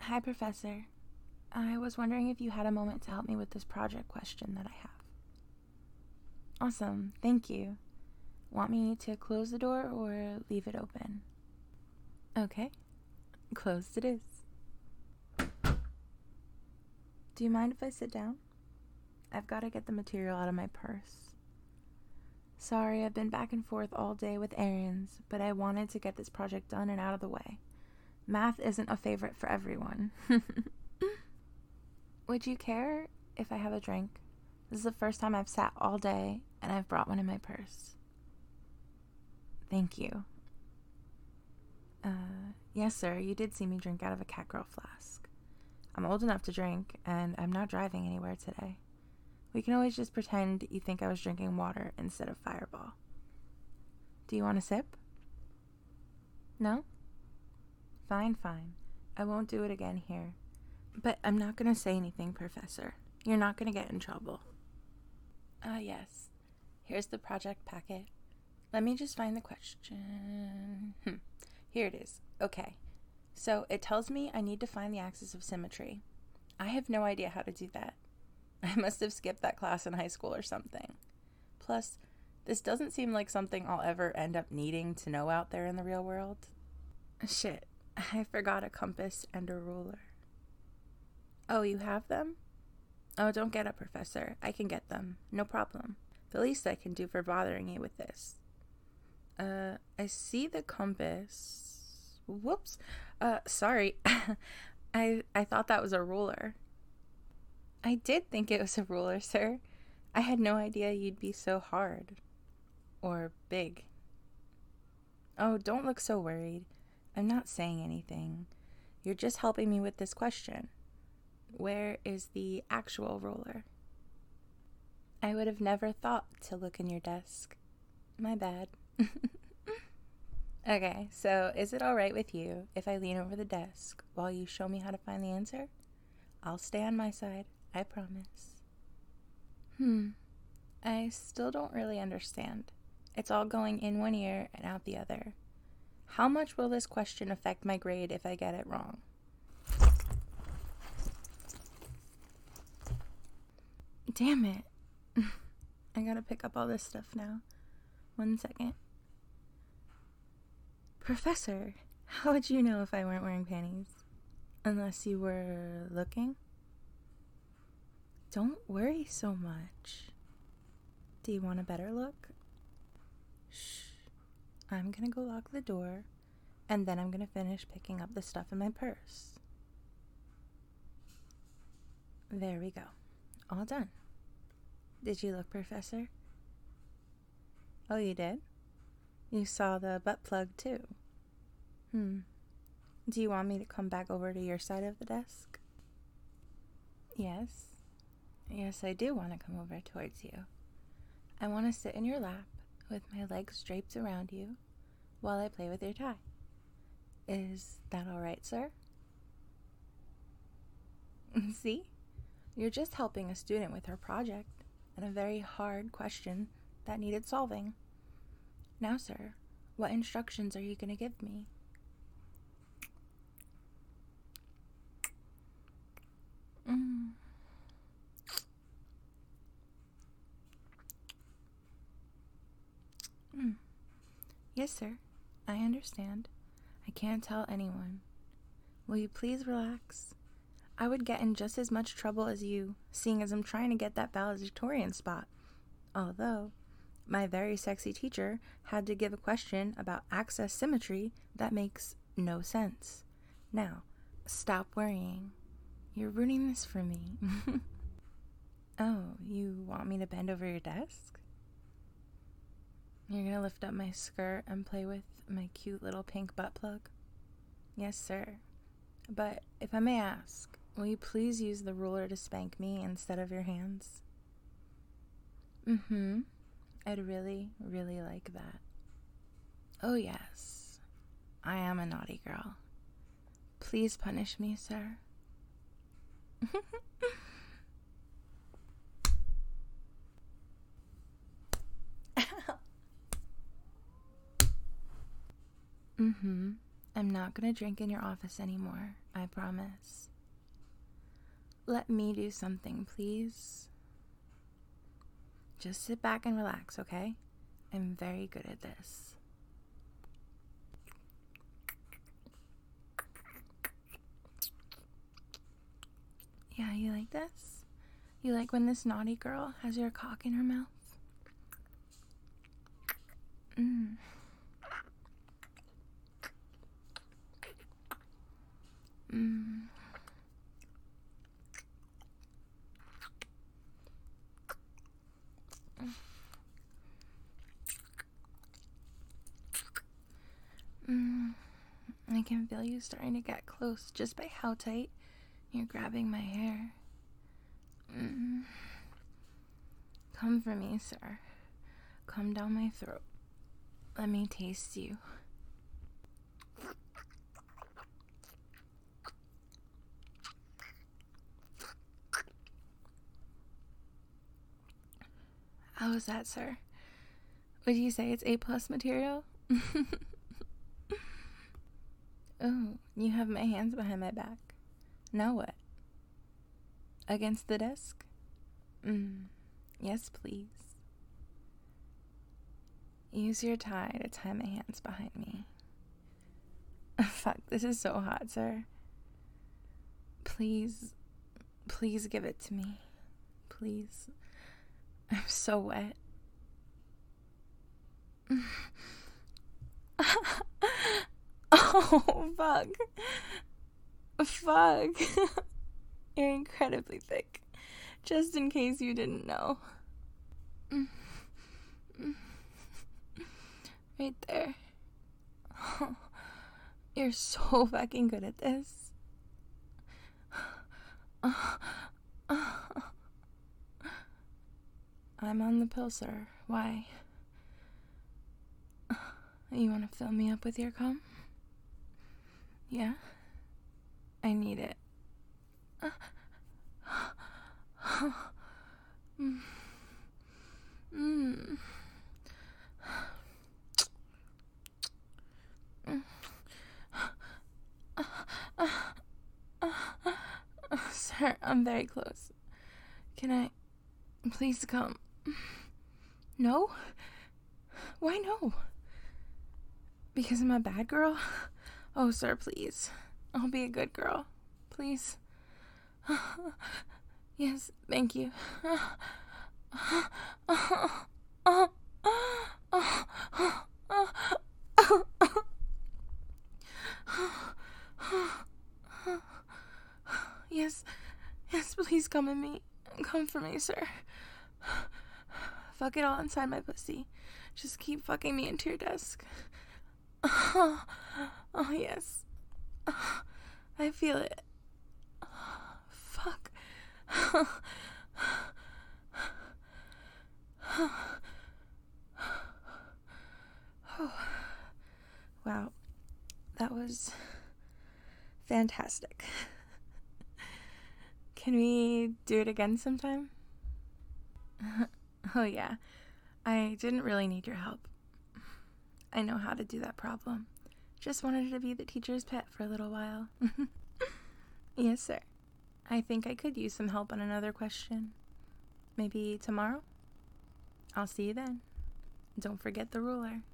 Hi, Professor. I was wondering if you had a moment to help me with this project question that I have. Awesome, thank you. Want me to close the door or leave it open? Okay, closed it is. Do you mind if I sit down? I've got to get the material out of my purse. Sorry, I've been back and forth all day with errands, but I wanted to get this project done and out of the way. Math isn't a favorite for everyone. Would you care if I have a drink? This is the first time I've sat all day, and I've brought one in my purse. Thank you. Yes, sir, you did see me drink out of a Catgirl flask. I'm old enough to drink, and I'm not driving anywhere today. We can always just pretend you think I was drinking water instead of Fireball. Do you want a sip? No? Fine. I won't do it again here. But I'm not going to say anything, Professor. You're not going to get in trouble. Yes. Here's the project packet. Let me just find the question. Here it is. Okay. So it tells me I need to find the axis of symmetry. I have no idea how to do that. I must have skipped that class in high school or something. Plus, this doesn't seem like something I'll ever end up needing to know out there in the real world. Shit, I forgot a compass and a ruler. Oh, you have them? Oh, don't get up, Professor. I can get them. No problem. The least I can do for bothering you with this. I see the compass. Whoops. Sorry. I thought that was a ruler. I did think it was a ruler, sir. I had no idea you'd be so hard. Or big. Oh, don't look so worried. I'm not saying anything. You're just helping me with this question. Where is the actual ruler? I would have never thought to look in your desk. My bad. Okay, so is it all right with you if I lean over the desk while you show me how to find the answer? I'll stay on my side, I promise. I still don't really understand. It's all going in one ear and out the other. How much will this question affect my grade if I get it wrong? Damn it. I gotta pick up all this stuff now. 1 second. Professor, how would you know if I weren't wearing panties? Unless you were looking? Don't worry so much. Do you want a better look? Shh. I'm gonna go lock the door, and then I'm gonna finish picking up the stuff in my purse. There we go. All done. Did you look, Professor? Oh, you did? You saw the butt plug, too. Do you want me to come back over to your side of the desk? Yes. Yes, I do want to come over towards you. I want to sit in your lap with my legs draped around you while I play with your tie. Is that all right, sir? See? You're just helping a student with her project and a very hard question that needed solving. Now, sir, what instructions are you going to give me? Yes, sir. I understand. I can't tell anyone. Will you please relax? I would get in just as much trouble as you, seeing as I'm trying to get that valedictorian spot. Although, my very sexy teacher had to give a question about axis symmetry that makes no sense. Now, stop worrying. You're ruining this for me. Oh, you want me to bend over your desk? You're gonna lift up my skirt and play with my cute little pink butt plug? Yes, sir. But if I may ask, will you please use the ruler to spank me instead of your hands? I'd really, really like that. Oh, yes. I am a naughty girl. Please punish me, sir. I'm not gonna drink in your office anymore, I promise. Let me do something, please. Just sit back and relax, okay? I'm very good at this. Yeah, you like this? You like when this naughty girl has your cock in her mouth? Mmm. Mmm. I can feel you starting to get close just by how tight you're grabbing my hair. Come for me, sir. Come down my throat. Let me taste you. How was that, sir? Would you say it's A+ material? Oh, you have my hands behind my back. Now what? Against the desk? Yes, please. Use your tie to tie my hands behind me. Fuck, this is so hot, sir. Please give it to me. Please. I'm so wet. Oh, fuck. You're incredibly thick. Just in case you didn't know. Right there. Oh, you're so fucking good at this. I'm on the pill, sir. Why? You want to fill me up with your cum? Yeah? I need it. Sir, I'm very close. Can I please come? No? Why no? Because I'm a bad girl? Oh, sir, please. I'll be a good girl. Please. Yes, thank you. Yes, please come at me. Come for me, sir. Fuck it all inside my pussy. Just keep fucking me into your desk. Oh, yes. I feel it. Fuck. Wow. That was fantastic. Can we do it again sometime? Oh, yeah. I didn't really need your help. I know how to do that problem. Just wanted to be the teacher's pet for a little while. Yes, sir. I think I could use some help on another question. Maybe tomorrow? I'll see you then. Don't forget the ruler.